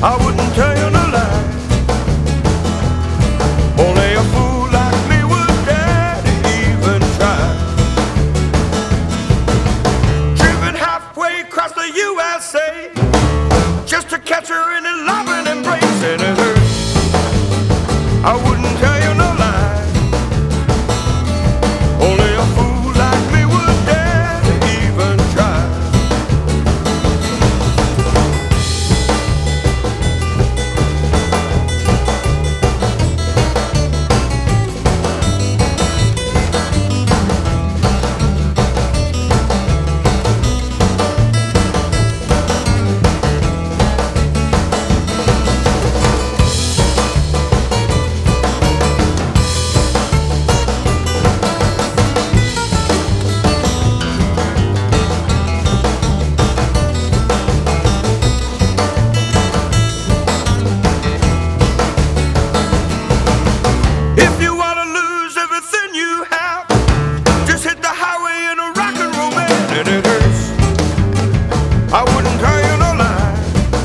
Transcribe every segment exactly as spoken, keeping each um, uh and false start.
I wouldn't tell you no lie. Only a fool like me would dare to even try. Driven halfway across the U S A just to catch her in a loving embrace, and it hurts. I wouldn't tell you no lie. Only a fool like me would dare to even try. If you wanna lose everything you have, just hit the highway in a rock and roll band, and it hurts. I wouldn't tell you no lie.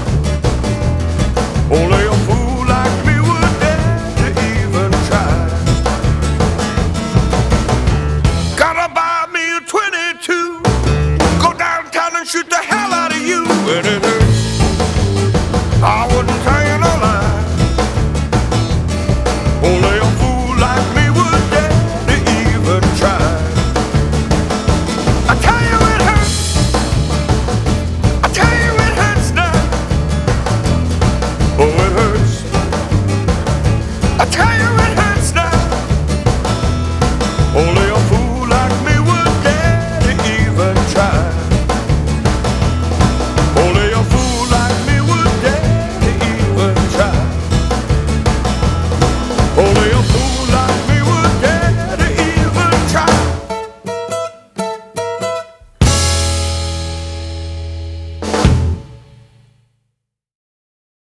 Only a fool like me would dare to even try. Gotta buy me a twenty-two, go downtown and shoot the hell out of you, and it hurts. I wouldn't tell you no lie. Only a fool like me would dare to even try. I tell you it hurts. I tell you it hurts now. Oh,